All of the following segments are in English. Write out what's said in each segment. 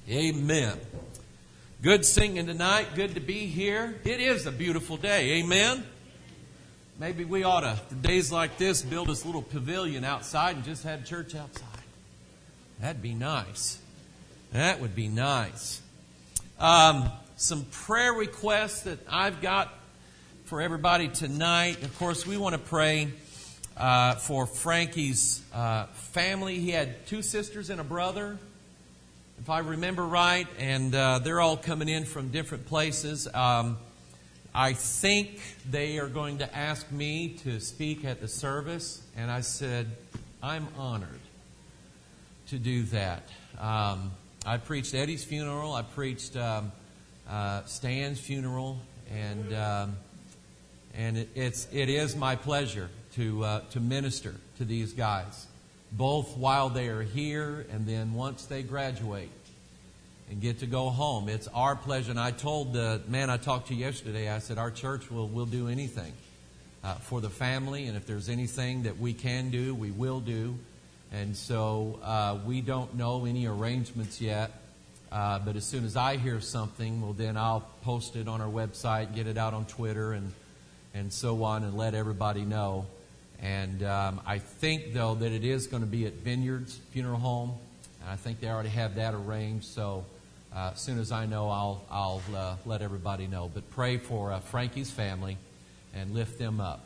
Amen. Good singing tonight. Good to be here. It is a beautiful day. Amen. Maybe we ought to, for days like this, build this little pavilion outside and just have church outside. That'd be nice. That would be nice. Some prayer requests that I've got for everybody tonight. Of course, we want to pray for Frankie's family. He had 2 sisters and a brother, if I remember right, and they're all coming in from different places. I think they are going to ask me to speak at the service, and I said, I'm honored to do that. I preached Eddie's funeral, I preached Stan's funeral, and it is my pleasure to minister to these guys, both while they are here and then once they graduate and get to go home. It's our pleasure. And I told the man I talked to yesterday, I said, our church will do anything for the family. And if there's anything that we can do, we will do. And so we don't know any arrangements yet. But as soon as I hear something, well, then I'll post it on our website, get it out on Twitter and so on, and let everybody know. And I think, though, that it is going to be at Vineyards Funeral Home. And I think they already have that arranged. So as soon as I know, I'll let everybody know. But pray for Frankie's family and lift them up.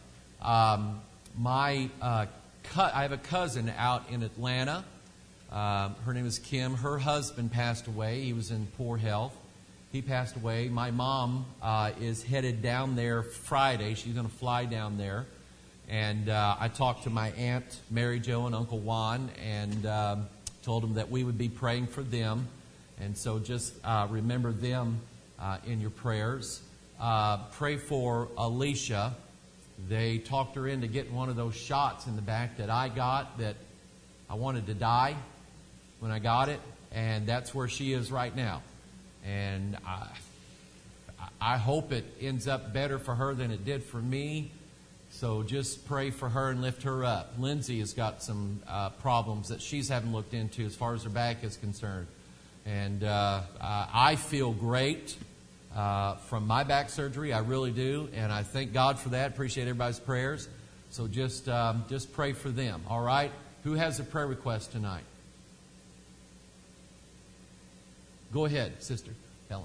I have a cousin out in Atlanta. Her name is Kim. Her husband passed away. He was in poor health. He passed away. My mom is headed down there Friday. She's going to fly down there. And I talked to my Aunt Mary Jo and Uncle Juan and told them that we would be praying for them. And so just remember them in your prayers. Pray for Alicia. They talked her into getting one of those shots in the back that I got, that I wanted to die when I got it. And that's where she is right now. And I hope it ends up better for her than it did for me. So just pray for her and lift her up. Lindsay has got some problems that she's haven't looked into as far as her back is concerned. And I feel great from my back surgery. I really do. And I thank God for that. Appreciate everybody's prayers. So just pray for them. All right? Who has a prayer request tonight? Go ahead, Sister Helen.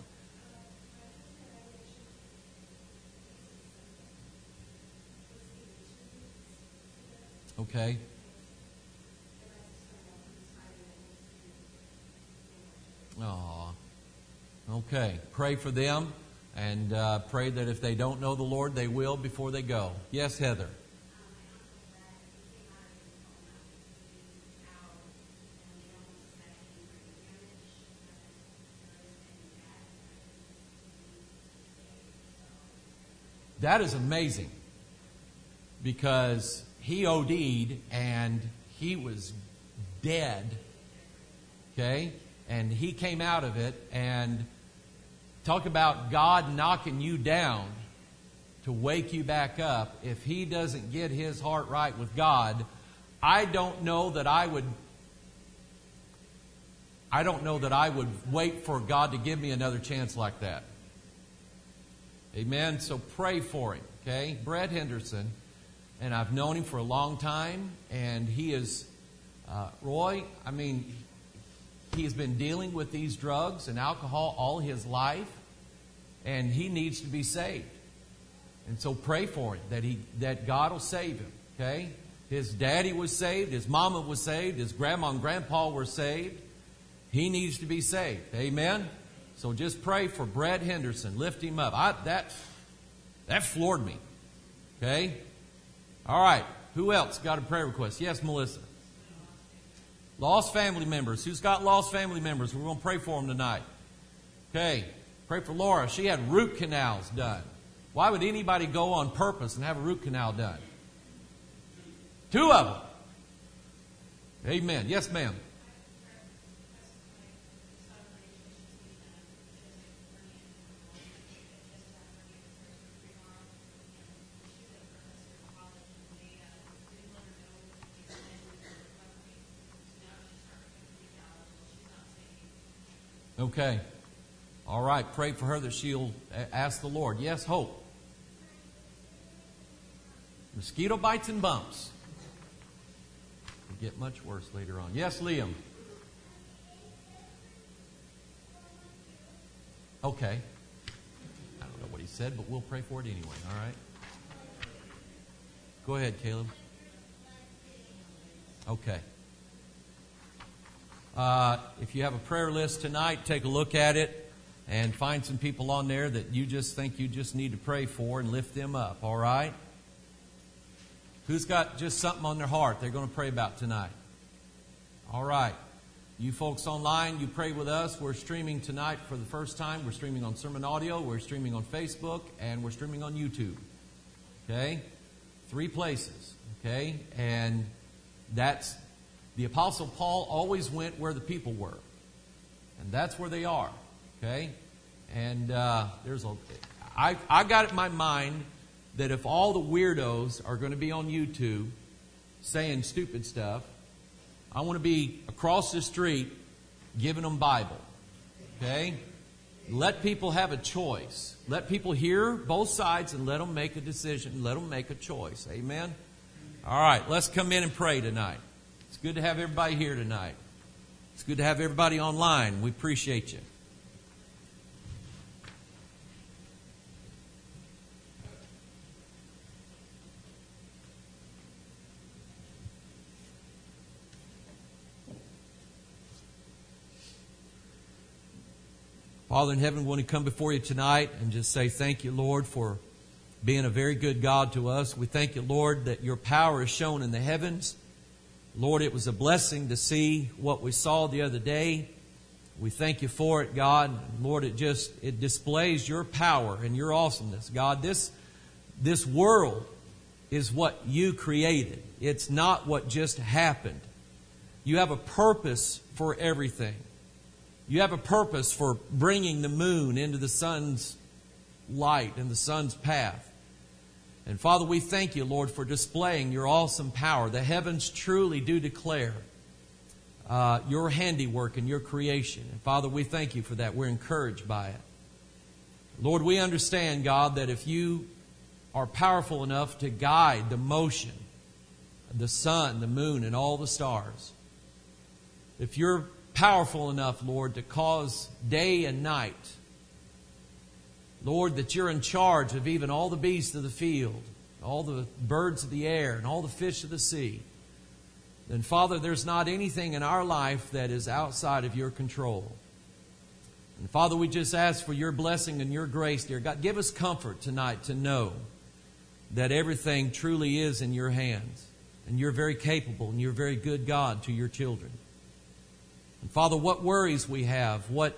Okay. Oh, okay. Pray for them and pray that if they don't know the Lord, they will before they go. Yes, Heather. That is amazing, because he OD'd and he was dead, okay? And he came out of it, and talk about God knocking you down to wake you back up. If he doesn't get his heart right with God, I don't know that I would wait for God to give me another chance like that. Amen. So pray for him, okay? Brett Henderson, and I've known him for a long time, and he is, Roy, I mean, he's been dealing with these drugs and alcohol all his life, and he needs to be saved. And so pray for him, that God will save him, okay? His daddy was saved, his mama was saved, his grandma and grandpa were saved. He needs to be saved. Amen? So just pray for Brett Henderson. Lift him up. That floored me. Okay? All right. Who else got a prayer request? Yes, Melissa. Lost family members. Who's got lost family members? We're going to pray for them tonight. Okay. Pray for Laura. She had root canals done. Why would anybody go on purpose and have a root canal done? 2 of them. Amen. Yes, ma'am. Okay. All right. Pray for her that she'll ask the Lord. Yes, hope. Mosquito bites and bumps. It'll get much worse later on. Yes, Liam. Okay. I don't know what he said, but we'll pray for it anyway. All right. Go ahead, Caleb. Okay. If you have a prayer list tonight, take a look at it and find some people on there that you just think you just need to pray for and lift them up. All right? Who's got just something on their heart they're going to pray about tonight? All right. You folks online, you pray with us. We're streaming tonight for the first time. We're streaming on Sermon Audio, we're streaming on Facebook, and we're streaming on YouTube. Okay? 3 places. Okay? And that's, the Apostle Paul always went where the people were. And that's where they are. Okay? And I got it in my mind that if all the weirdos are going to be on YouTube saying stupid stuff, I want to be across the street giving them Bible. Okay? Let people have a choice. Let people hear both sides and let them make a decision. Let them make a choice. Amen? All right, let's come in and pray tonight. It's good to have everybody here tonight. It's good to have everybody online. We appreciate you. Father in heaven, we want to come before you tonight and just say thank you, Lord, for being a very good God to us. We thank you, Lord, that your power is shown in the heavens. Lord, it was a blessing to see what we saw the other day. We thank you for it, God. Lord, it displays your power and your awesomeness. God, this world is what you created. It's not what just happened. You have a purpose for everything. You have a purpose for bringing the moon into the sun's light and the sun's path. And Father, we thank you, Lord, for displaying your awesome power. The heavens truly do declare your handiwork and your creation. And Father, we thank you for that. We're encouraged by it. Lord, we understand, God, that if you are powerful enough to guide the motion of the sun, the moon, and all the stars, if you're powerful enough, Lord, to cause day and night, Lord, that you're in charge of even all the beasts of the field, all the birds of the air, and all the fish of the sea, then, Father, there's not anything in our life that is outside of your control. And, Father, we just ask for your blessing and your grace, dear God. Give us comfort tonight to know that everything truly is in your hands, and you're very capable, and you're a very good God to your children. And Father, what worries we have, what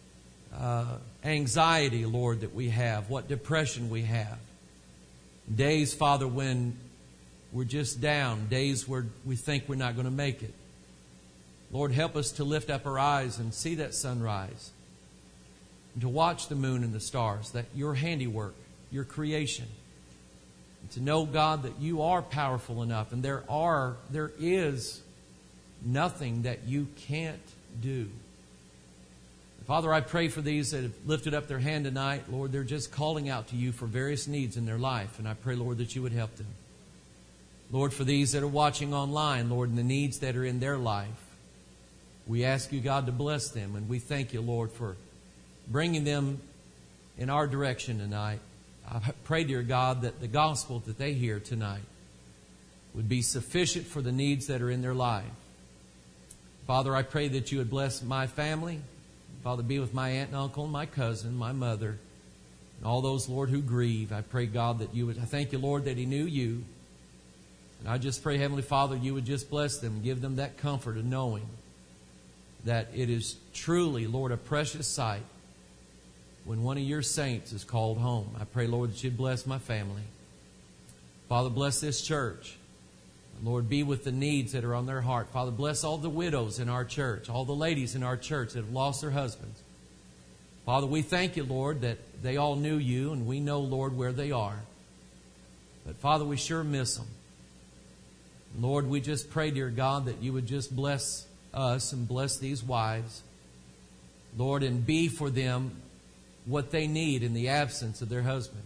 anxiety, Lord, that we have, what depression we have. Days, Father, when we're just down, days where we think we're not going to make it. Lord, help us to lift up our eyes and see that sunrise, and to watch the moon and the stars, that your handiwork, your creation. And to know, God, that you are powerful enough, and there is nothing that you can't do. Father, I pray for these that have lifted up their hand tonight. Lord, they're just calling out to you for various needs in their life. And I pray, Lord, that you would help them. Lord, for these that are watching online, Lord, and the needs that are in their life, we ask you, God, to bless them. And we thank you, Lord, for bringing them in our direction tonight. I pray, dear God, that the gospel that they hear tonight would be sufficient for the needs that are in their life. Father, I pray that you would bless my family. Father, be with my aunt and uncle, my cousin, my mother, and all those, Lord, who grieve. I pray, God, that you would, I thank you, Lord, that he knew you. And I just pray, Heavenly Father, you would just bless them, give them that comfort of knowing that it is truly, Lord, a precious sight when one of your saints is called home. I pray, Lord, that you'd bless my family. Father, bless this church. Lord, be with the needs that are on their heart. Father, bless all the widows in our church, all the ladies in our church that have lost their husbands. Father, we thank you, Lord, that they all knew you, and we know, Lord, where they are. But, Father, we sure miss them. Lord, we just pray, dear God, that you would just bless us and bless these wives. Lord, and be for them what they need in the absence of their husband.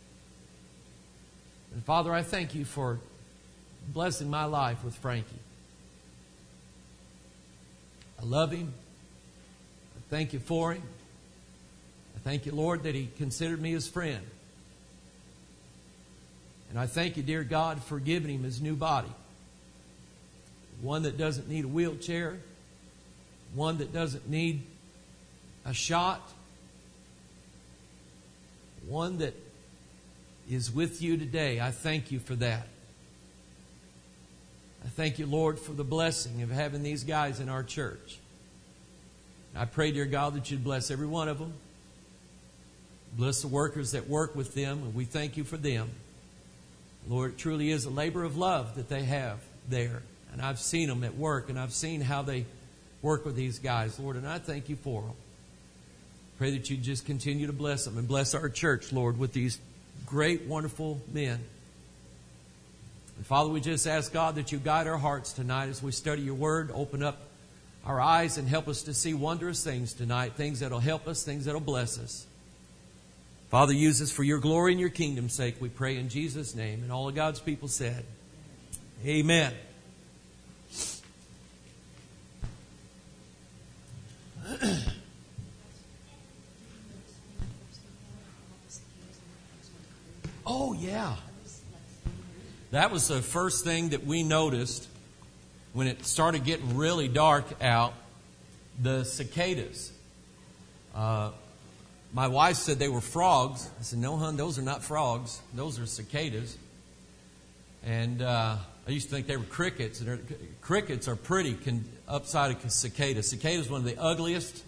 And Father, I thank you for blessing my life with Frankie. I love him. I thank you for him. I thank you, Lord, that he considered me his friend. And I thank you, dear God, for giving him his new body. One that doesn't need a wheelchair. One that doesn't need a shot. One that is with you today. I thank you for that. I thank you, Lord, for the blessing of having these guys in our church. I pray, dear God, that you'd bless every one of them. Bless the workers that work with them, and we thank you for them. Lord, it truly is a labor of love that they have there. And I've seen them at work, and I've seen how they work with these guys, Lord, and I thank you for them. Pray that you just continue to bless them and bless our church, Lord, with these great, wonderful men. And Father, we just ask, God, that you guide our hearts tonight as we study your word. Open up our eyes and help us to see wondrous things tonight, things that will help us, things that will bless us. Father, use us for your glory and your kingdom's sake, we pray in Jesus' name. And all of God's people said, amen. Oh, yeah. That was the first thing that we noticed when it started getting really dark out, the cicadas. My wife said they were frogs. I said, no, hon, those are not frogs. Those are cicadas. And I used to think they were crickets. And crickets are pretty upside of cicadas. Cicadas are one of the ugliest,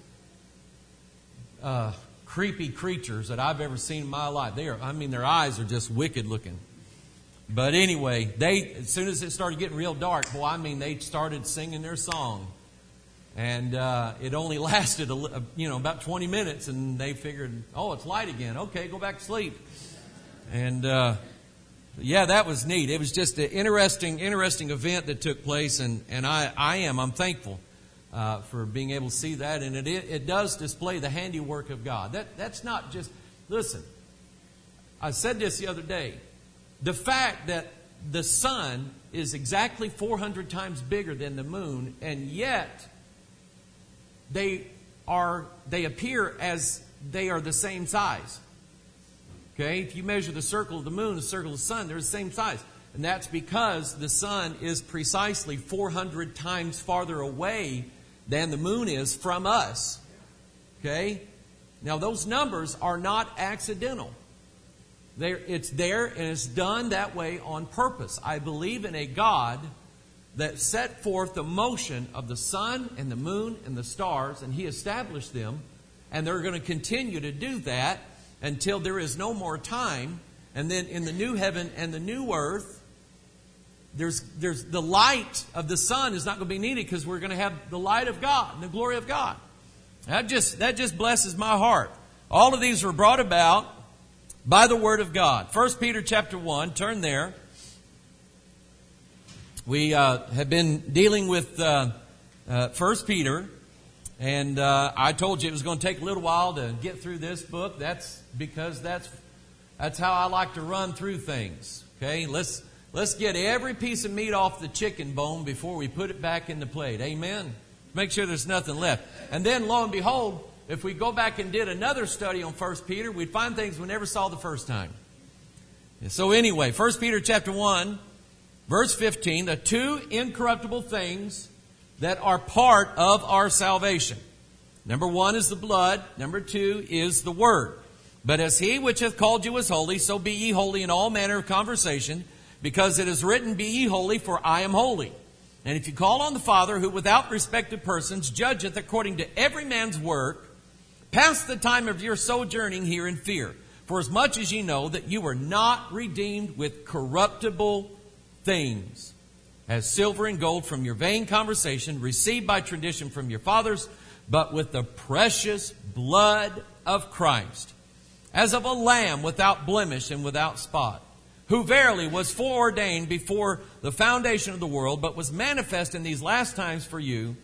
creepy creatures that I've ever seen in my life. Their eyes are just wicked looking. But anyway, as soon as it started getting real dark, they started singing their song. And it only lasted about 20 minutes, and they figured, oh, it's light again. Okay, go back to sleep. And yeah, that was neat. It was just an interesting event that took place, and I'm thankful for being able to see that. And it does display the handiwork of God. That's not just, listen, I said this the other day. The fact that the sun is exactly 400 times bigger than the moon, and yet they appear as they are the same size. Okay? If you measure the circle of the moon, the circle of the sun, they're the same size. And that's because the sun is precisely 400 times farther away than the moon is from us. Okay? Now, those numbers are not accidental. It's there, and it's done that way on purpose. I believe in a God that set forth the motion of the sun and the moon and the stars, and He established them, and they're going to continue to do that until there is no more time. And then in the new heaven and the new earth, there's the light of the sun is not going to be needed because we're going to have the light of God and the glory of God. That just blesses my heart. All of these were brought about by the Word of God. 1 Peter chapter 1, turn there. We have been dealing with 1 Peter, and I told you it was going to take a little while to get through this book. That's because that's how I like to run through things. Okay, let's get every piece of meat off the chicken bone before we put it back in the plate. Amen. Make sure there's nothing left. And then, lo and behold, if we go back and did another study on 1 Peter, we'd find things we never saw the first time. So anyway, 1 Peter chapter 1, verse 15, the two incorruptible things that are part of our salvation. Number one is the blood. Number two is the word. But as He which hath called you is holy, so be ye holy in all manner of conversation, because it is written, be ye holy, for I am holy. And if you call on the Father, who without respect of persons judgeth according to every man's work, pass the time of your sojourning here in fear. For as much as ye know that you were not redeemed with corruptible things, as silver and gold from your vain conversation, received by tradition from your fathers, but with the precious blood of Christ, as of a lamb without blemish and without spot, who verily was foreordained before the foundation of the world, but was manifest in these last times for you,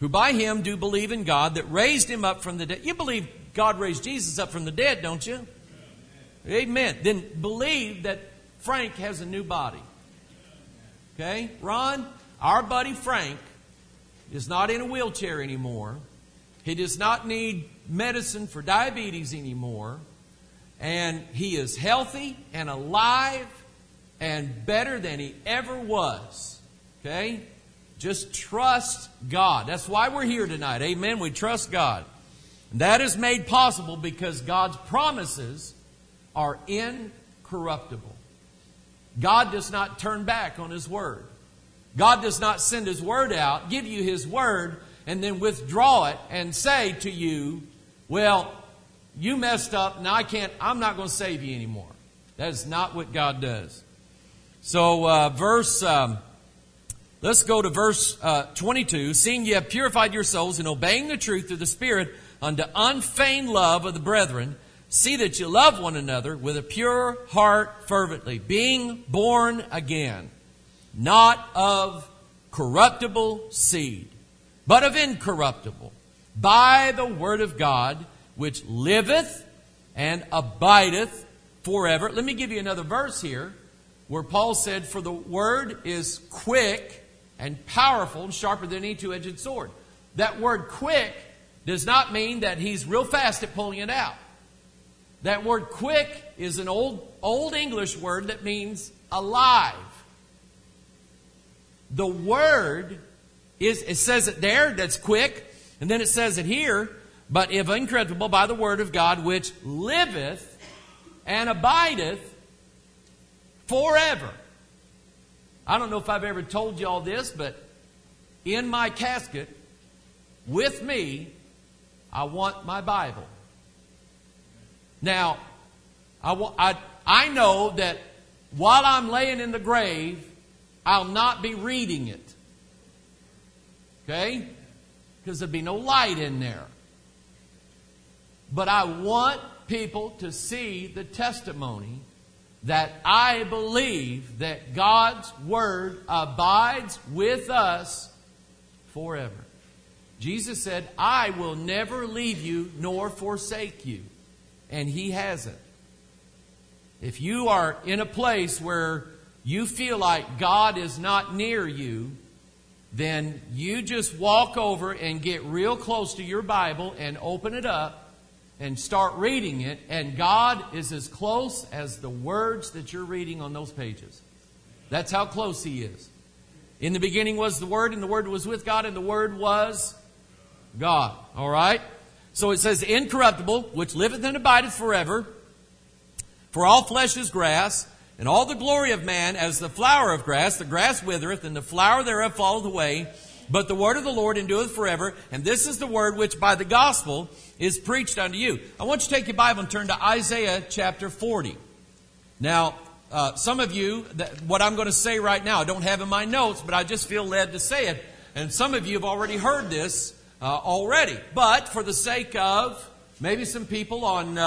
who by him do believe in God that raised him up from the dead. You believe God raised Jesus up from the dead, don't you? Amen. Then believe that Frank has a new body. Okay? Ron, our buddy Frank is not in a wheelchair anymore. He does not need medicine for diabetes anymore. And he is healthy and alive and better than he ever was. Okay? Just trust God. That's why we're here tonight. Amen. We trust God. And that is made possible because God's promises are incorruptible. God does not turn back on His Word. God does not send His Word out, give you His Word, and then withdraw it and say to you, well, you messed up and I'm not going to save you anymore. That is not what God does. So let's go to verse 22. Seeing ye have purified your souls in obeying the truth through the Spirit unto unfeigned love of the brethren, see that you love one another with a pure heart fervently, being born again, not of corruptible seed, but of incorruptible, by the word of God, which liveth and abideth forever. Let me give you another verse here where Paul said, for the word is quick and powerful and sharper than any two-edged sword. That word quick does not mean that he's real fast at pulling it out. That word quick is an old English word that means alive. The word it says it there, that's quick, and then it says it here, but if incorruptible by the word of God, which liveth and abideth forever. I don't know if I've ever told you all this, but in my casket, with me, I want my Bible. Now, I know that while I'm laying in the grave, I'll not be reading it. Okay? Because there'll be no light in there. But I want people to see the testimony that I believe that God's Word abides with us forever. Jesus said, I will never leave you nor forsake you. And He hasn't. If you are in a place where you feel like God is not near you, then you just walk over and get real close to your Bible and open it up and start reading it. And God is as close as the words that you're reading on those pages. That's how close He is. In the beginning was the Word, and the Word was with God, and the Word was God. All right? So it says, incorruptible, which liveth and abideth forever. For all flesh is grass, and all the glory of man as the flower of grass. The grass withereth, and the flower thereof falleth away. But the word of the Lord endureth forever. And this is the word which by the gospel is preached unto you. I want you to take your Bible and turn to Isaiah chapter 40. Now, some of you, what I'm going to say right now, I don't have in my notes, but I just feel led to say it. And some of you have already heard this already. But for the sake of maybe some people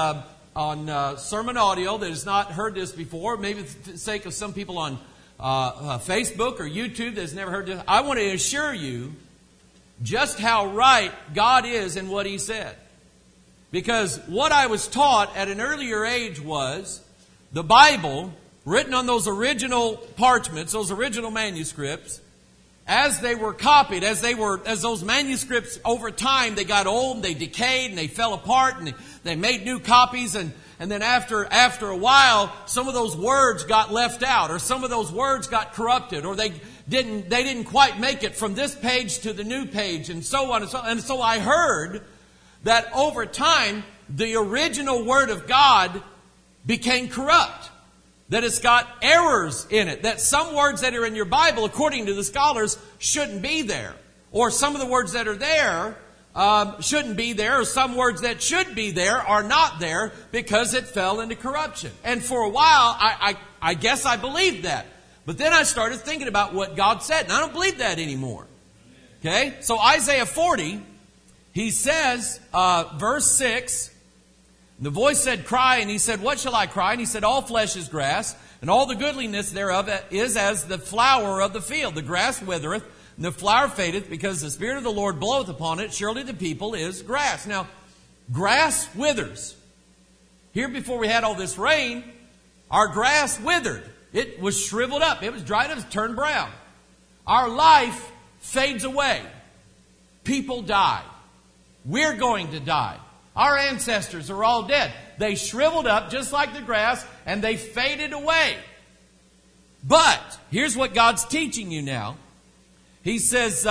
on sermon audio that has not heard this before, maybe for the sake of some people on Facebook or YouTube that has never heard this, I want to assure you just how right God is in what He said. Because what I was taught at an earlier age was the Bible, written on those original parchments, those original manuscripts, as they were copied, as those manuscripts over time, they got old, they decayed, and they fell apart, and they made new copies, and then after a while, some of those words got left out, or some of those words got corrupted, or they didn't quite make it from this page to the new page, and so on and so on. And so I heard that over time, the original Word of God became corrupt. That it's got errors in it. That some words that are in your Bible, according to the scholars, shouldn't be there. Or some of the words that are there shouldn't be there. Or some words that should be there are not there because it fell into corruption. And for a while, I guess I believed that. But then I started thinking about what God said. And I don't believe that anymore. Okay? So Isaiah 40, he says, verse 6... The voice said, cry, and he said, what shall I cry? And he said, all flesh is grass, and all the goodliness thereof is as the flower of the field. The grass withereth, and the flower fadeth, because the Spirit of the Lord bloweth upon it. Surely the people is grass. Now, grass withers. Here before we had all this rain, our grass withered. It was shriveled up. It was dried up. It turned brown. Our life fades away. People die. We're going to die. Our ancestors are all dead. They shriveled up just like the grass, and they faded away. But here's what God's teaching you now. He says,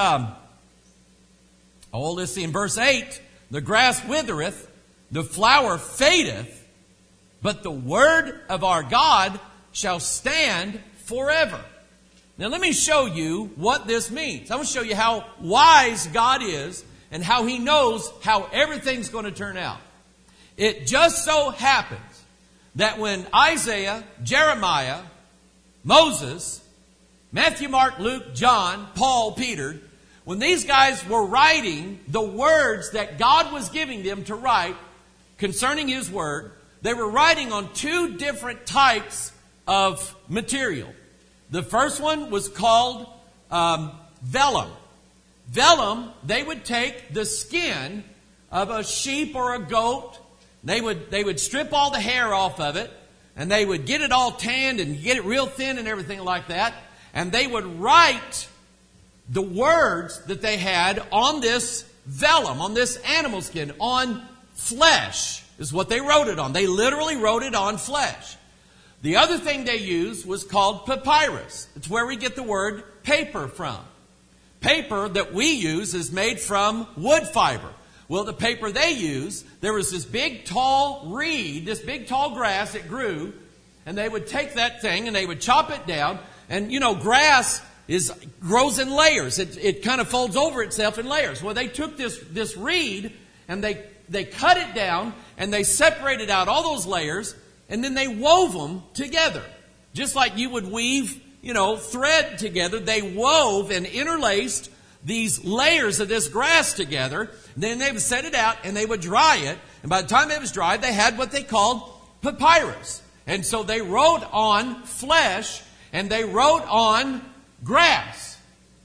let's see, in verse 8, the grass withereth, the flower fadeth, but the word of our God shall stand forever. Now let me show you what this means. I'm going to show you how wise God is and how He knows how everything's going to turn out. It just so happens that when Isaiah, Jeremiah, Moses, Matthew, Mark, Luke, John, Paul, Peter, when these guys were writing the words that God was giving them to write concerning His Word, they were writing on two different types of material. The first one was called vellum. Vellum, they would take the skin of a sheep or a goat. They would strip all the hair off of it, and they would get it all tanned and get it real thin and everything like that. And they would write the words that they had on this vellum, on this animal skin, on flesh is what they wrote it on. They literally wrote it on flesh. The other thing they used was called papyrus. It's where we get the word paper from. Paper that we use is made from wood fiber. Well, the paper they used, there was this big tall reed, this big tall grass that grew, and they would take that thing and they would chop it down. And you know, grass grows in layers. It kind of folds over itself in layers. Well, they took this reed and they cut it down and they separated out all those layers, and then they wove them together. Just like you would weave, thread together. They wove and interlaced these layers of this grass together. Then they would set it out and they would dry it. And by the time it was dried, they had what they called papyrus. And so they wrote on flesh and they wrote on grass.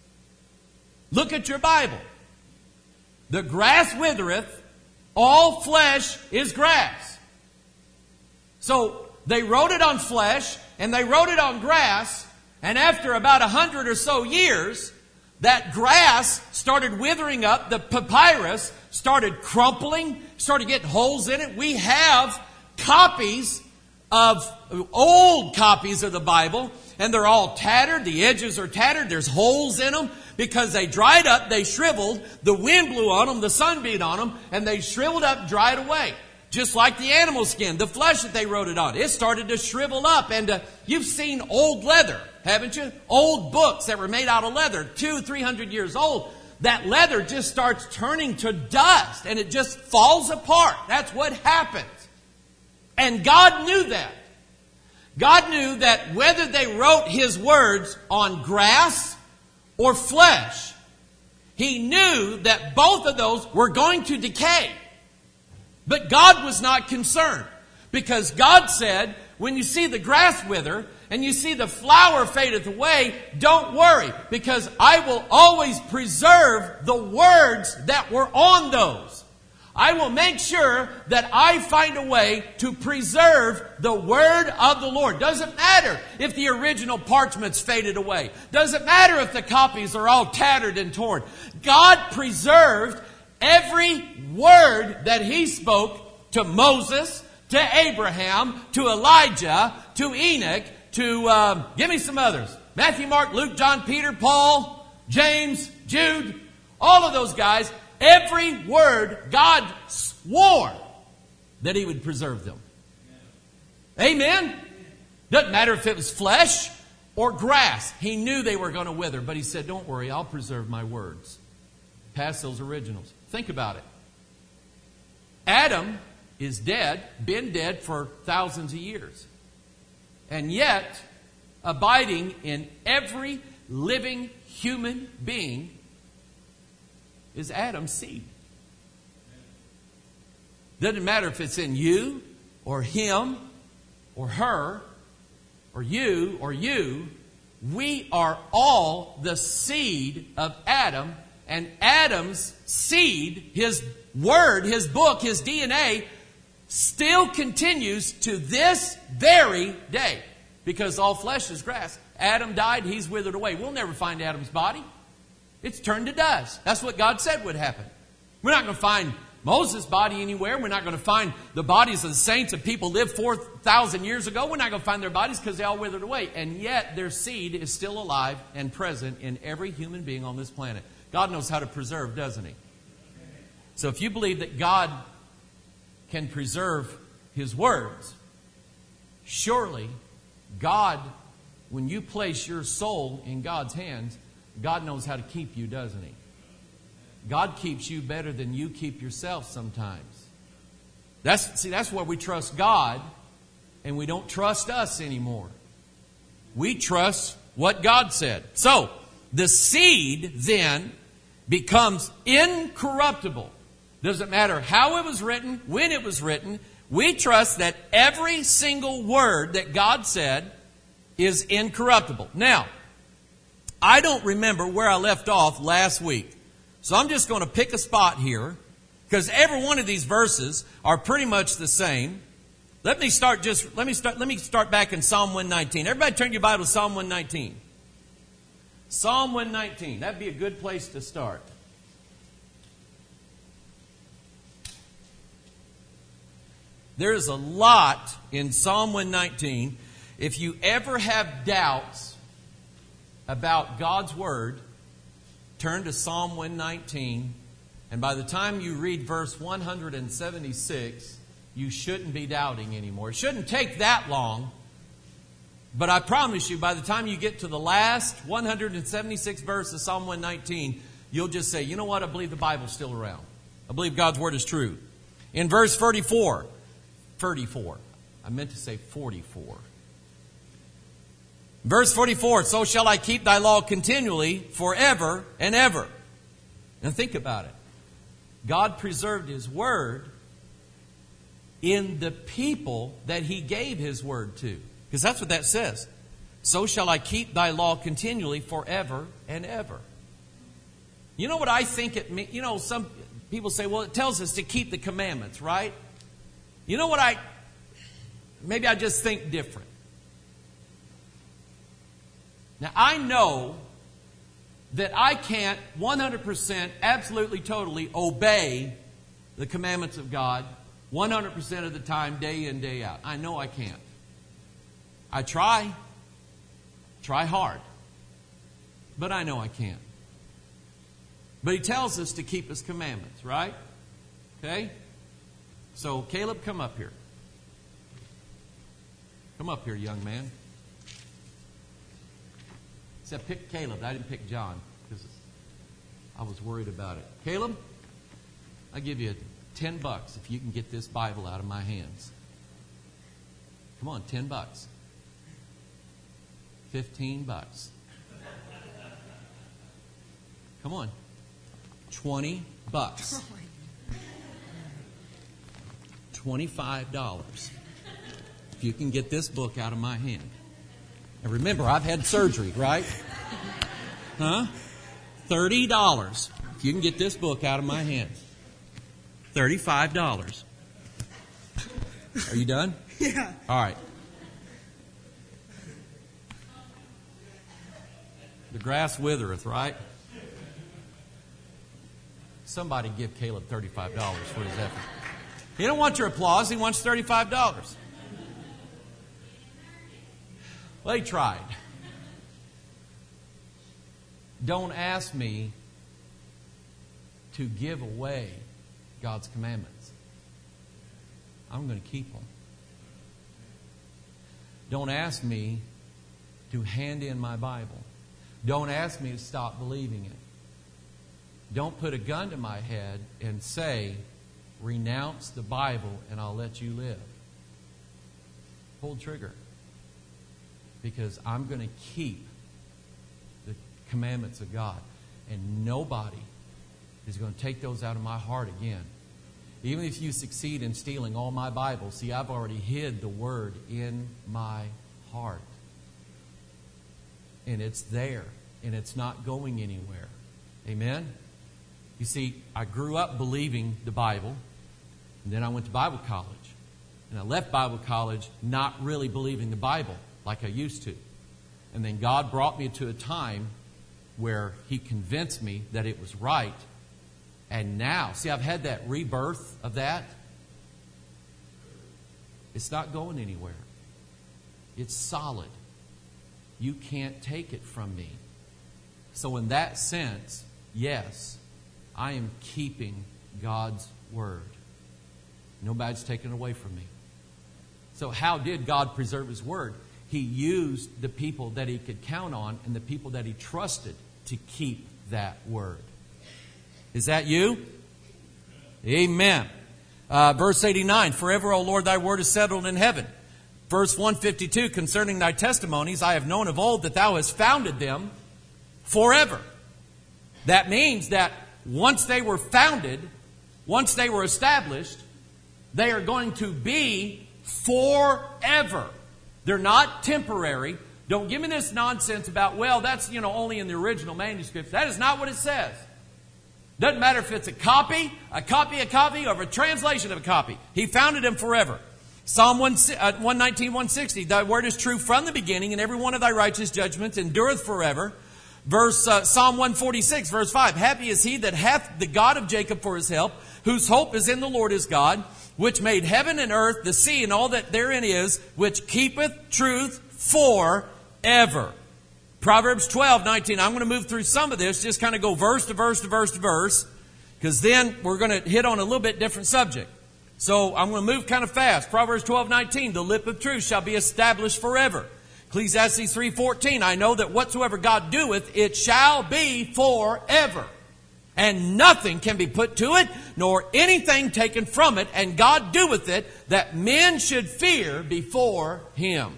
Look at your Bible. The grass withereth, all flesh is grass. So they wrote it on flesh and they wrote it on grass. And after about 100 or so years, that grass started withering up. The papyrus started crumpling, started getting holes in it. We have old copies of the Bible, and they're all tattered. The edges are tattered. There's holes in them because they dried up, they shriveled. The wind blew on them, the sun beat on them, and they shriveled up, dried away. Just like the animal skin, the flesh that they wrote it on. It started to shrivel up. And you've seen old leather, haven't you? Old books that were made out of leather, 200-300 years old. That leather just starts turning to dust and it just falls apart. That's what happens. And God knew that. God knew that whether they wrote His words on grass or flesh, He knew that both of those were going to decay. But God was not concerned, because God said, when you see the grass wither and you see the flower fadeth away, don't worry, because I will always preserve the words that were on those. I will make sure that I find a way to preserve the word of the Lord. Doesn't matter if the original parchment's faded away. Doesn't matter if the copies are all tattered and torn. God preserved every word that He spoke to Moses, to Abraham, to Elijah, to Enoch, to, give me some others. Matthew, Mark, Luke, John, Peter, Paul, James, Jude, all of those guys. Every word God swore that He would preserve them. Amen? Doesn't matter if it was flesh or grass. He knew they were going to wither, but He said, don't worry, I'll preserve my words. Past those originals. Think about it. Adam is dead, been dead for thousands of years. And yet, abiding in every living human being is Adam's seed. Doesn't matter if it's in you or him or her or you. we are all the seed of Adam, and Adam's seed, his word, his book, his DNA, still continues to this very day. Because all flesh is grass. Adam died, he's withered away. We'll never find Adam's body. It's turned to dust. That's what God said would happen. We're not going to find Moses' body anywhere. We're not going to find the bodies of the saints of people lived 4,000 years ago. We're not going to find their bodies because they all withered away. And yet their seed is still alive and present in every human being on this planet. God knows how to preserve, doesn't He? So if you believe that God can preserve His words, surely God, when you place your soul in God's hands, God knows how to keep you, doesn't He? God keeps you better than you keep yourself sometimes. That's where we trust God, and we don't trust us anymore. We trust what God said. So, the seed then becomes incorruptible. Doesn't matter how it was written, when it was written. We trust that every single word that God said is incorruptible. Now, I don't remember where I left off last week. So I'm just going to pick a spot here, because every one of these verses are pretty much the same. Let me start back in Psalm 119. Everybody turn your Bible to Psalm 119. Psalm 119. That'd be a good place to start. There is a lot in Psalm 119. If you ever have doubts about God's Word, turn to Psalm 119, and by the time you read verse 176, you shouldn't be doubting anymore. It shouldn't take that long, but I promise you, by the time you get to the last 176 verse of Psalm 119, you'll just say, you know what, I believe the Bible's still around. I believe God's Word is true. In verse 34, I meant to say 44. Verse 44, so shall I keep thy law continually forever and ever. Now think about it. God preserved His Word in the people that He gave His Word to. Because that's what that says. So shall I keep thy law continually forever and ever. You know what I think it means? You know, some people say, well, it tells us to keep the commandments, right? You know what maybe I just think different. Now, I know that I can't 100%, absolutely, totally obey the commandments of God 100% of the time, day in, day out. I know I can't. I try hard, but I know I can't. But He tells us to keep His commandments, right? Okay? So, Caleb, come up here. Come up here, young man. Except pick Caleb. I didn't pick John because I was worried about it. Caleb, I'll give you $10 if you can get this Bible out of my hands. Come on, $10. $15. Come on. $20. $25. If you can get this book out of my hand. And remember, I've had surgery, right? Huh? $30. If you can get this book out of my hands. $35. Are you done? Yeah. All right. The grass withereth, right? Somebody give Caleb $35 for his effort. He don't want your applause. He wants $35. Well, he tried. Don't ask me to give away God's commandments. I'm going to keep them. Don't ask me to hand in my Bible. Don't ask me to stop believing it. Don't put a gun to my head and say, renounce the Bible and I'll let you live. Pull the trigger. Because I'm going to keep the commandments of God. And nobody is going to take those out of my heart again. Even if you succeed in stealing all my Bibles, see, I've already hid the Word in my heart. and it's there, and it's not going anywhere. Amen? You see, I grew up believing the Bible, and then I went to Bible college. And I left Bible college not really believing the Bible like I used to. And then God brought me to a time where He convinced me that it was right. And now, see, I've had that rebirth of that. It's not going anywhere. It's solid. You can't take it from me. So in that sense, yes, I am keeping God's Word. Nobody's taken it away from me. So how did God preserve His Word? He used the people that He could count on and the people that He trusted to keep that Word. Is that you? Amen. Verse 89, forever, O Lord, Thy Word is settled in heaven. Verse 152, concerning Thy testimonies, I have known of old that Thou hast founded them forever. That means that once they were founded, once they were established, they are going to be forever. They're not temporary. Don't give me this nonsense about, well, that's, only in the original manuscripts. That is not what it says. Doesn't matter if it's a copy, or a translation of a copy. He founded them forever. Psalm 119, 160, Thy word is true from the beginning, and every one of Thy righteous judgments endureth forever. Psalm 146, verse 5, Happy is he that hath the God of Jacob for his help, whose hope is in the Lord his God, which made heaven and earth, the sea, and all that therein is, which keepeth truth forever. Proverbs 12, 19. I'm going to move through some of this, just kind of go verse to verse to verse to verse, because then we're going to hit on a little bit different subject. So I'm going to move kind of fast. Proverbs 12, 19. The lip of truth shall be established forever. Ecclesiastes 3:14. I know that whatsoever God doeth, it shall be forever. And nothing can be put to it, nor anything taken from it. And God doeth it, that men should fear before Him.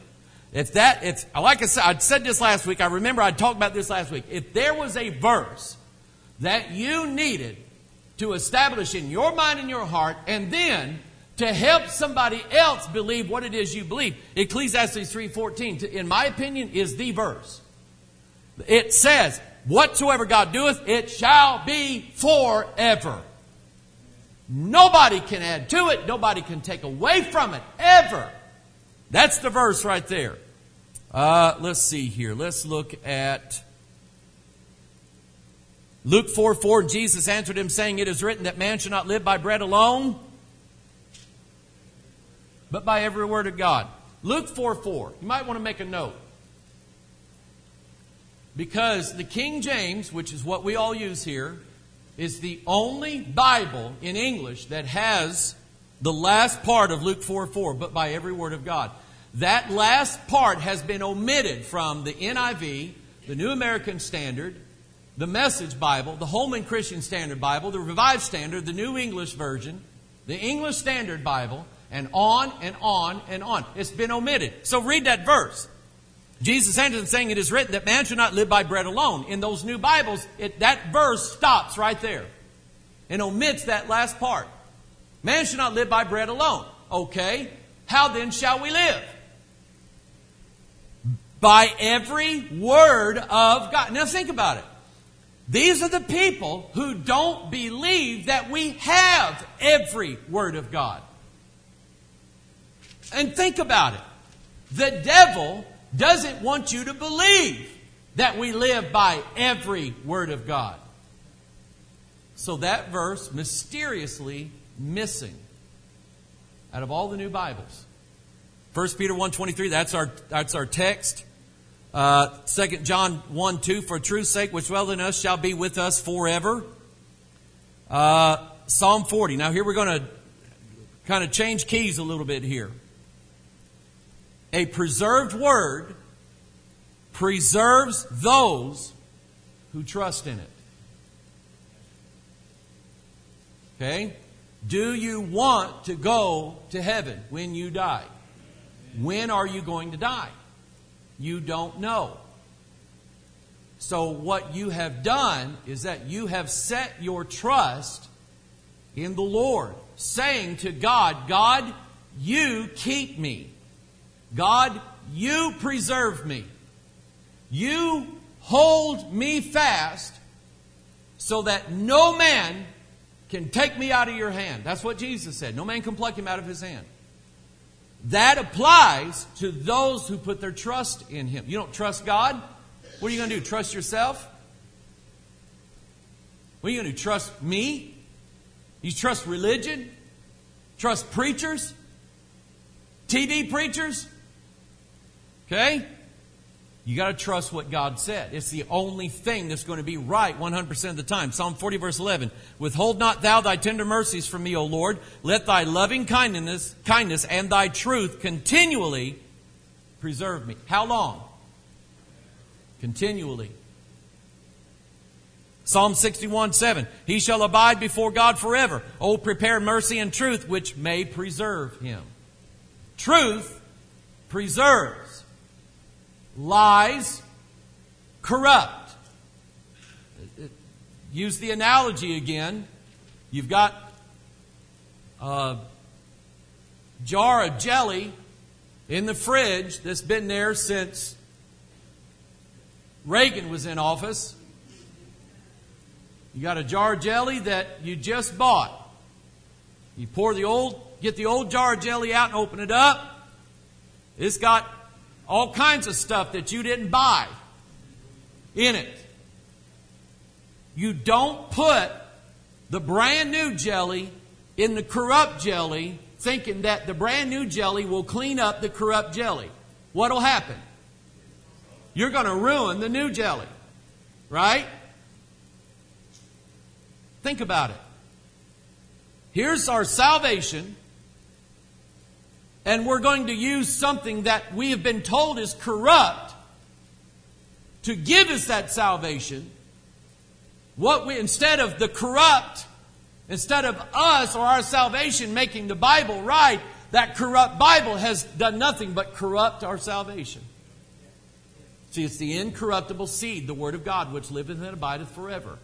Like I said this last week. I remember I talked about this last week. If there was a verse that you needed to establish in your mind and your heart, and then to help somebody else believe what it is you believe, Ecclesiastes 3:14, in my opinion, is the verse. It says, whatsoever God doeth, it shall be forever. Nobody can add to it. Nobody can take away from it, ever. That's the verse right there. Let's see here. Let's look at Luke 4:4. Jesus answered him, saying, It is written that man shall not live by bread alone, but by every word of God. Luke 4:4. You might want to make a note. Because the King James, which is what we all use here, is the only Bible in English that has the last part of Luke 4:4, but by every word of God. That last part has been omitted from the NIV, the New American Standard, the Message Bible, the Holman Christian Standard Bible, the Revised Standard, the New English Version, the English Standard Bible, and on and on and on. It's been omitted. So read that verse. Jesus answered him, saying, It is written that man should not live by bread alone. In those new Bibles, that verse stops right there and omits that last part. Man should not live by bread alone. Okay, how then shall we live? By every word of God. Now think about it. These are the people who don't believe that we have every word of God. And think about it. The devil doesn't want you to believe that we live by every word of God. So that verse mysteriously missing out of all the new Bibles. 1 Peter 1:23, that's our text. 2 John 1:2, for truth's sake, which dwelleth in us shall be with us forever. Psalm 40. Now here we're going to kind of change keys a little bit here. A preserved word preserves those who trust in it. Okay? Do you want to go to heaven when you die? When are you going to die? You don't know. So what you have done is that you have set your trust in the Lord, saying to God, God, you keep me. God, you preserve me. You hold me fast so that no man can take me out of your hand. That's what Jesus said. No man can pluck him out of his hand. That applies to those who put their trust in Him. You don't trust God? What are you going to do? Trust yourself? What are you going to do? Trust me? You trust religion? Trust preachers? TV preachers? Okay? You got to trust what God said. It's the only thing that's going to be right 100% of the time. Psalm 40 verse 11. Withhold not thou thy tender mercies from me, O Lord. Let thy loving kindness and thy truth continually preserve me. How long? Continually. Psalm 61:7. He shall abide before God forever. O prepare mercy and truth which may preserve him. Truth preserves. Lies corrupt. Use the analogy again. You've got a jar of jelly in the fridge that's been there since Reagan was in office. You got a jar of jelly that you just bought. You get the old jar of jelly out and open it up. It's got all kinds of stuff that you didn't buy in it. You don't put the brand new jelly in the corrupt jelly thinking that the brand new jelly will clean up the corrupt jelly. What'll happen? You're going to ruin the new jelly. Right? Think about it. Here's our salvation. And we're going to use something that we have been told is corrupt to give us that salvation. Instead of the corrupt, instead of us or our salvation making the Bible right, that corrupt Bible has done nothing but corrupt our salvation. See, it's the incorruptible seed, the Word of God, which liveth and abideth forever.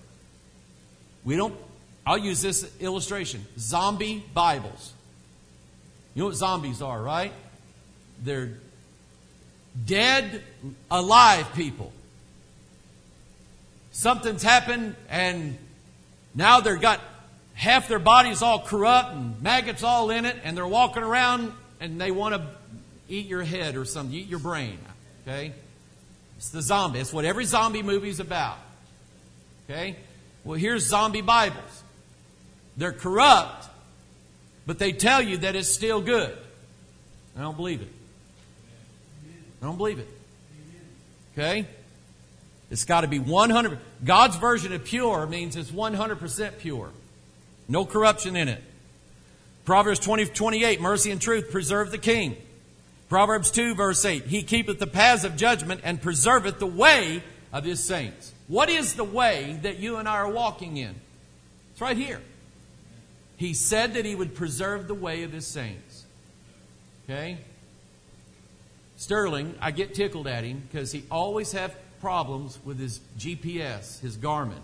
I'll use this illustration. Zombie Bibles. You know what zombies are, right? They're dead, alive people. Something's happened and now they've got half their bodies all corrupt and maggots all in it, and they're walking around and they want to eat your head or something, eat your brain. Okay? It's the zombie. It's what every zombie movie's about. Okay? Well, here's zombie Bibles. They're corrupt, but they tell you that it's still good. I don't believe it. I don't believe it. Okay? It's got to be 100%. God's version of pure means it's 100% pure. No corruption in it. Proverbs 20:28, mercy and truth preserve the king. Proverbs 2 verse 8, he keepeth the paths of judgment and preserveth the way of his saints. What is the way that you and I are walking in? It's right here. He said that he would preserve the way of his saints. Okay? Sterling, I get tickled at him because he always has problems with his GPS, his Garmin.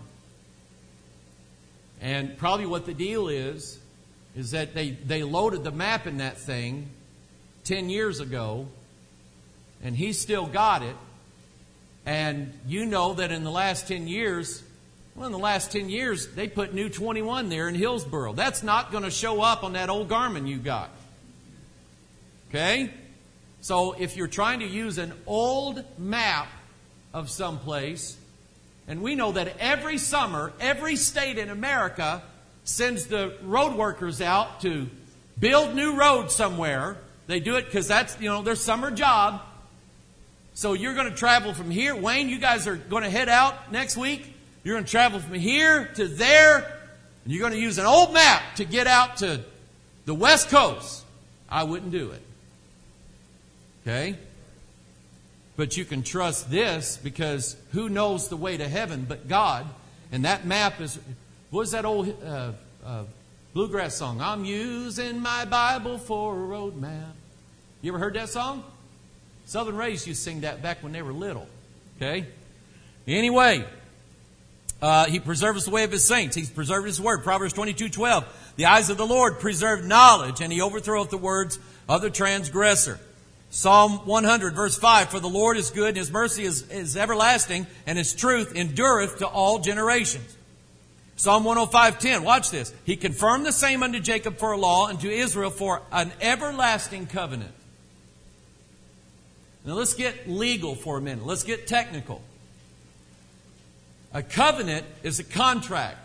And probably what the deal is that they loaded the map in that thing 10 years ago, and he's still got it. And you know that in the last 10 years, they put new 21 there in Hillsboro. That's not going to show up on that old Garmin you got. Okay? So if you're trying to use an old map of someplace, and we know that every summer, every state in America sends the road workers out to build new roads somewhere. They do it because that's, their summer job. So you're going to travel from here. Wayne, you guys are going to head out next week. You're going to travel from here to there. And you're going to use an old map to get out to the West Coast. I wouldn't do it. Okay? But you can trust this because who knows the way to heaven but God? And that map is, what is that old bluegrass song? I'm using my Bible for a road map. You ever heard that song? Southern Rays used to sing that back when they were little. Okay? Anyway, he preserves the way of his saints. He's preserved his word. Proverbs 22:12. The eyes of the Lord preserve knowledge, and he overthroweth the words of the transgressor. Psalm 100, verse 5, for the Lord is good, and His mercy is everlasting, and His truth endureth to all generations. Psalm 105:10, watch this. He confirmed the same unto Jacob for a law, and to Israel for an everlasting covenant. Now let's get legal for a minute. Let's get technical. A covenant is a contract.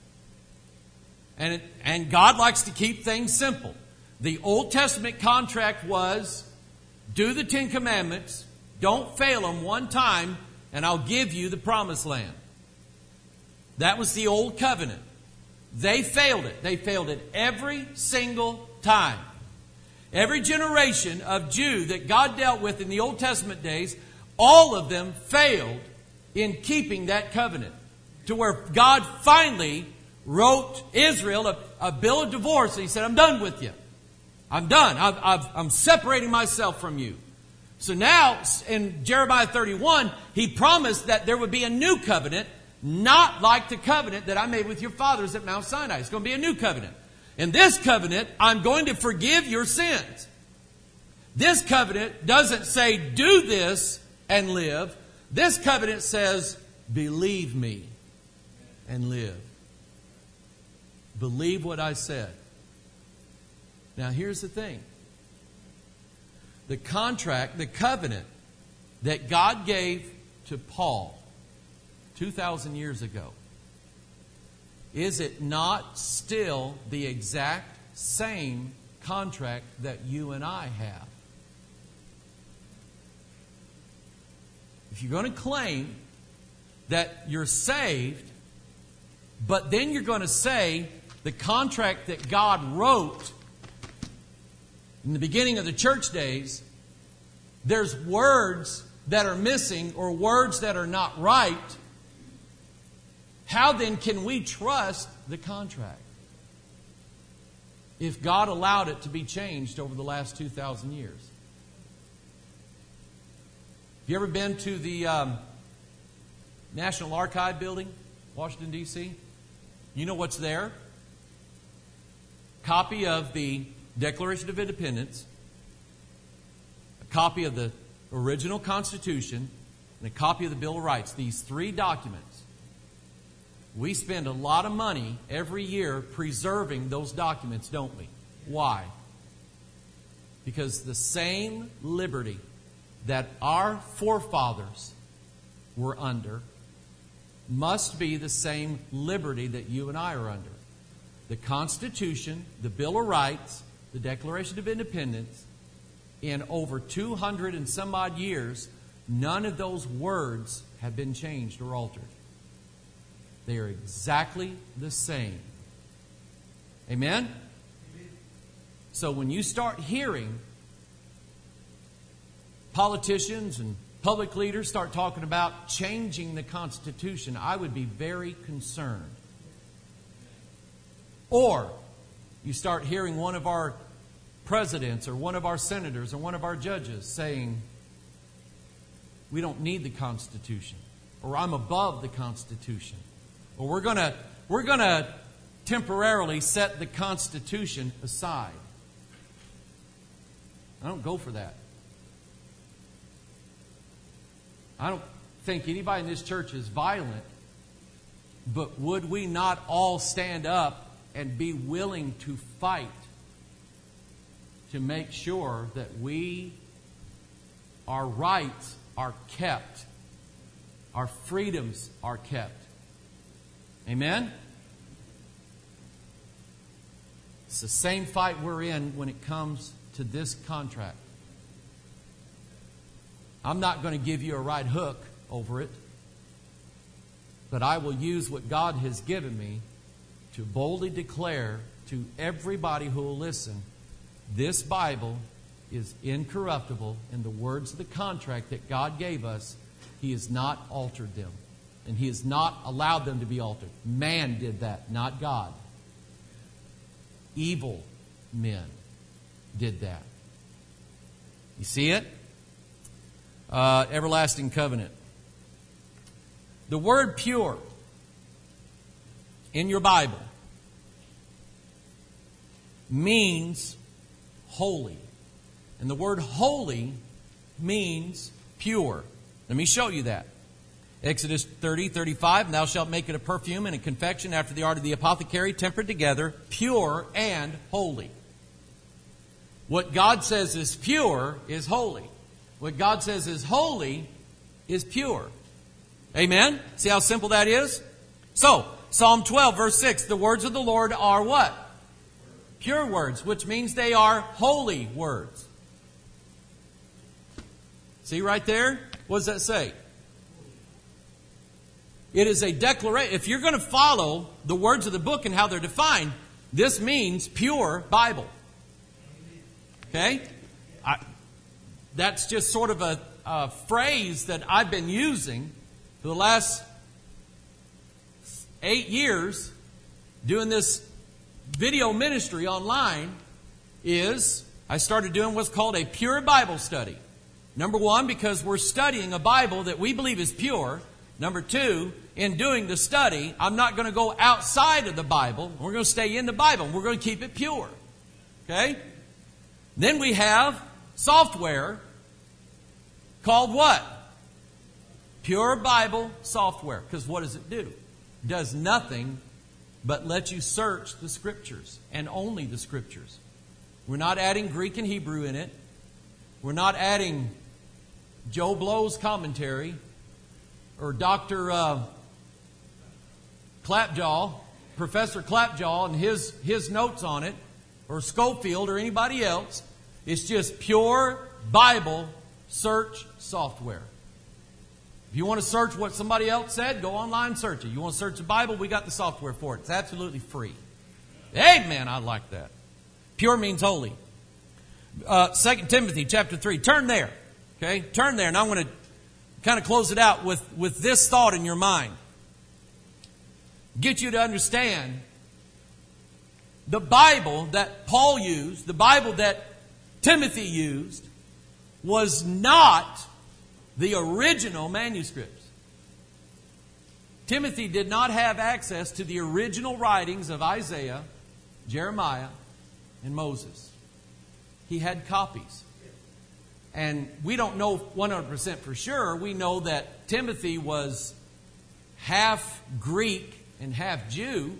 And God likes to keep things simple. The Old Testament contract was, do the 10 Commandments, don't fail them one time, and I'll give you the promised land. That was the old covenant. They failed it. They failed it every single time. Every generation of Jew that God dealt with in the Old Testament days, all of them failed in keeping that covenant. To where God finally wrote Israel a bill of divorce. He said, I'm done with you. I'm done. I'm separating myself from you. So now, in Jeremiah 31, He promised that there would be a new covenant, not like the covenant that I made with your fathers at Mount Sinai. It's going to be a new covenant. In this covenant, I'm going to forgive your sins. This covenant doesn't say, do this and live. This covenant says, believe me and live. Believe what I said. Now here's the thing. The contract, the covenant that God gave to Paul 2,000 years ago, is it not still the exact same contract that you and I have? If you're going to claim that you're saved, but then you're going to say the contract that God wrote in the beginning of the church days, there's words that are missing or words that are not right, how then can we trust the contract if God allowed it to be changed over the last 2,000 years? Have you ever been to the National Archive building, Washington, D.C.? You know what's there? Copy of the Declaration of Independence, a copy of the original Constitution, and a copy of the Bill of Rights. These 3 documents. We spend a lot of money every year preserving those documents, don't we? Why? Because the same liberty that our forefathers were under must be the same liberty that you and I are under. The Constitution, the Bill of Rights, the Declaration of Independence, in over 200 and some odd years, none of those words have been changed or altered. They are exactly the same. Amen? So when you start hearing politicians and public leaders start talking about changing the Constitution, I would be very concerned. Or you start hearing one of our presidents or one of our senators or one of our judges saying, we don't need the Constitution, or I'm above the Constitution, or we're going to temporarily set the Constitution aside. I don't go for that. I don't think anybody in this church is violent, but would we not all stand up and be willing to fight to make sure that our rights are kept, our freedoms are kept? Amen? It's the same fight we're in when it comes to this contract. I'm not going to give you a right hook over it, but I will use what God has given me to boldly declare to everybody who will listen, this Bible is incorruptible, and the words of the contract that God gave us, He has not altered them. And He has not allowed them to be altered. Man did that, not God. Evil men did that. You see it? Everlasting covenant. The word pure in your Bible means holy. And the word holy means pure. Let me show you that. Exodus 30:35, thou shalt make it a perfume and a confection after the art of the apothecary, tempered together, pure and holy. What God says is pure is holy. What God says is holy is pure. Amen? See how simple that is? So, Psalm 12, verse 6, the words of the Lord are what? Pure words, which means they are holy words. See right there? What does that say? It is a declaration. If you're going to follow the words of the book and how they're defined, this means pure Bible. Okay? That's just sort of a phrase that I've been using for the last 8 years doing this video ministry online. Is I started doing what's called a pure Bible study. Number one, because we're studying a Bible that we believe is pure. Number two, in doing the study, I'm not going to go outside of the Bible. We're going to stay in the Bible. We're going to keep it pure. Okay? Then we have software called what? Pure Bible software. Because what does it do? It does nothing but let you search the Scriptures and only the Scriptures. We're not adding Greek and Hebrew in it. We're not adding Joe Blow's commentary or Dr. Clapjaw, Professor Clapjaw and his notes on it, or Schofield or anybody else. It's just pure Bible search software. If you want to search what somebody else said, go online and search it. You want to search the Bible, we got the software for it. It's absolutely free. Amen, I like that. Pure means holy. 2 Timothy chapter 3. Turn there. Okay, turn there. And I'm going to kind of close it out with this thought in your mind. Get you to understand the Bible that Paul used, the Bible that Timothy used, was not the original manuscripts. Timothy did not have access to the original writings of Isaiah, Jeremiah, and Moses. He had copies. And we don't know 100% for sure. We know that Timothy was half Greek and half Jew.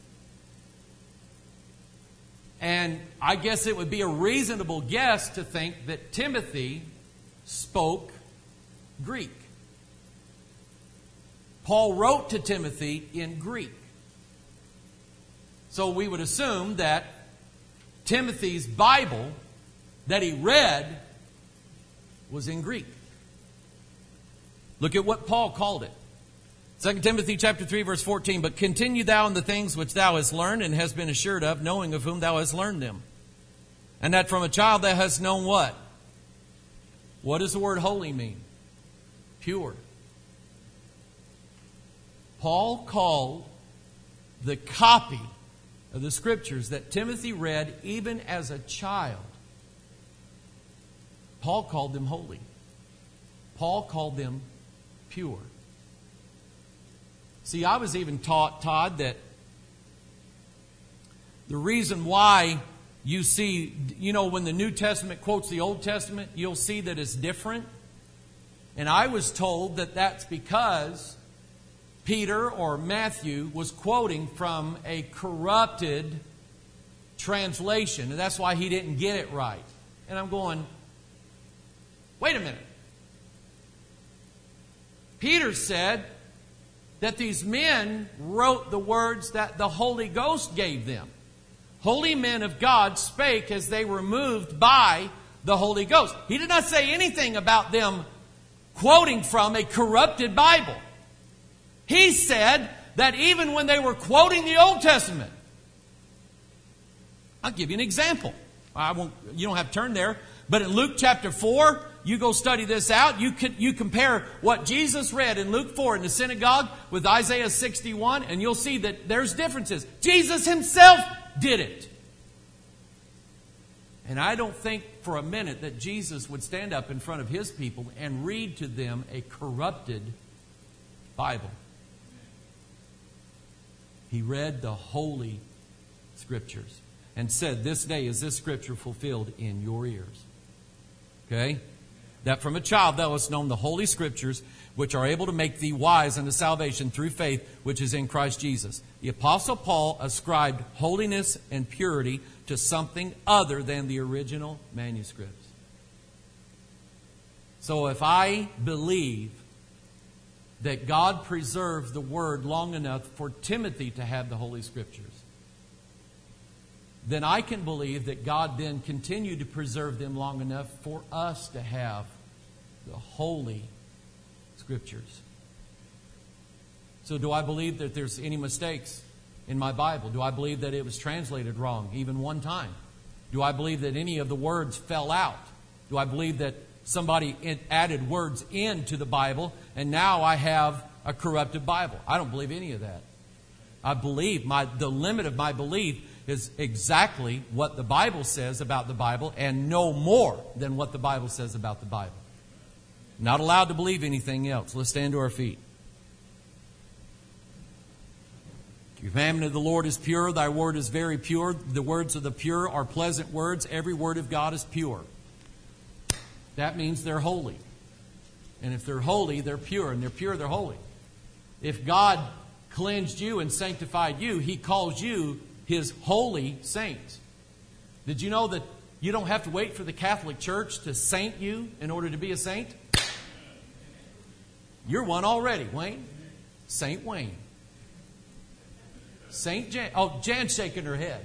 And I guess it would be a reasonable guess to think that Timothy spoke Greek. Paul wrote to Timothy in Greek. So we would assume that Timothy's Bible that he read was in Greek. Look at what Paul called it. 2 Timothy chapter 3 verse 14. But continue thou in the things which thou hast learned and hast been assured of, knowing of whom thou hast learned them. And that from a child thou hast known what? What does the word holy mean? Pure. Paul called the copy of the Scriptures that Timothy read even as a child, Paul called them holy. Paul called them pure. See, I was even taught, Todd, that the reason why you see, when the New Testament quotes the Old Testament, you'll see that it's different. And I was told that that's because Peter or Matthew was quoting from a corrupted translation. And that's why he didn't get it right. And I'm going, wait a minute. Peter said that these men wrote the words that the Holy Ghost gave them. Holy men of God spake as they were moved by the Holy Ghost. He did not say anything about them quoting from a corrupted Bible. He said that even when they were quoting the Old Testament. I'll give you an example. You don't have to turn there. But in Luke chapter 4, you go study this out. You compare what Jesus read in Luke 4 in the synagogue with Isaiah 61, and you'll see that there's differences. Jesus himself did it. And I don't think for a minute that Jesus would stand up in front of his people and read to them a corrupted Bible. He read the Holy Scriptures and said, this day is this Scripture fulfilled in your ears. Okay? That from a child thou hast known the Holy Scriptures, which are able to make thee wise unto salvation through faith, which is in Christ Jesus. The Apostle Paul ascribed holiness and purity to something other than the original manuscripts. So if I believe that God preserved the Word long enough for Timothy to have the Holy Scriptures, then I can believe that God then continued to preserve them long enough for us to have the Holy Scriptures. So do I believe that there's any mistakes in my Bible? Do I believe that it was translated wrong even one time? Do I believe that any of the words fell out? Do I believe that somebody added words into the Bible and now I have a corrupted Bible? I don't believe any of that. I believe the limit of my belief is exactly what the Bible says about the Bible and no more than what the Bible says about the Bible. Not allowed to believe anything else. Let's stand to our feet. The commandment of the Lord is pure. Thy word is very pure. The words of the pure are pleasant words. Every word of God is pure. That means they're holy. And if they're holy, they're pure. And they're pure, they're holy. If God cleansed you and sanctified you, He calls you His holy saints. Did you know that you don't have to wait for the Catholic Church to saint you in order to be a saint? You're one already, Wayne. Saint Wayne. Saint Jan. Oh, Jan's shaking her head.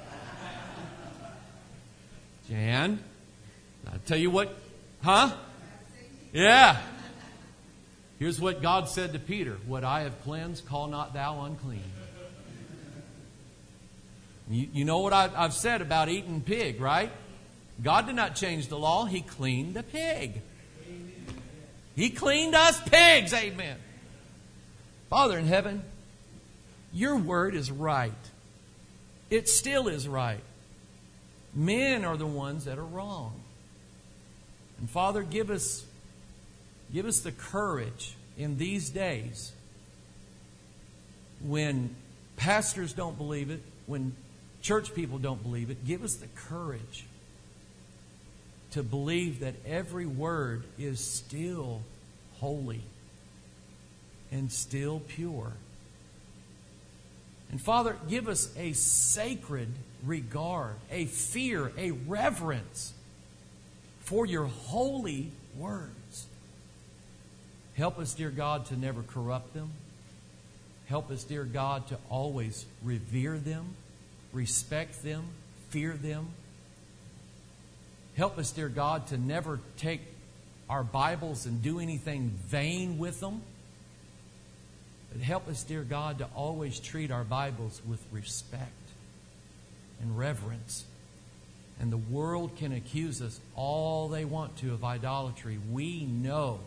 Jan, I'll tell you what. Huh? Yeah. Here's what God said to Peter. What I have cleansed, call not thou unclean. You know what I've said about eating pig, right? God did not change the law. He cleaned the pig. He cleaned us pigs. Amen. Father in heaven, your word is right. It still is right. Men are the ones that are wrong. And Father, give us the courage in these days when pastors don't believe it, when church people don't believe it. Give us the courage to believe that every word is still holy and still pure. And Father, give us a sacred regard, a fear, a reverence for your holy words. Help us, dear God, to never corrupt them. Help us, dear God, to always revere them, respect them, fear them. Help us, dear God, to never take our Bibles and do anything vain with them. But help us, dear God, to always treat our Bibles with respect and reverence. And the world can accuse us all they want to of idolatry. We know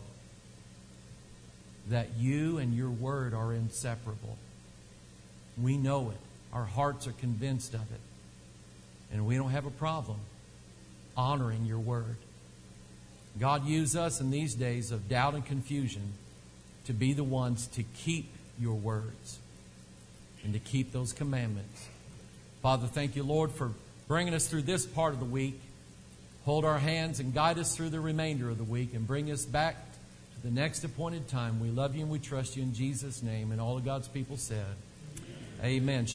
that you and your word are inseparable. We know it. Our hearts are convinced of it. And we don't have a problem honoring your word. God, use us in these days of doubt and confusion to be the ones to keep your words and to keep those commandments. Father, thank you, Lord, for bringing us through this part of the week. Hold our hands and guide us through the remainder of the week and bring us back to the next appointed time. We love you and we trust you in Jesus' name. And all of God's people said, Amen.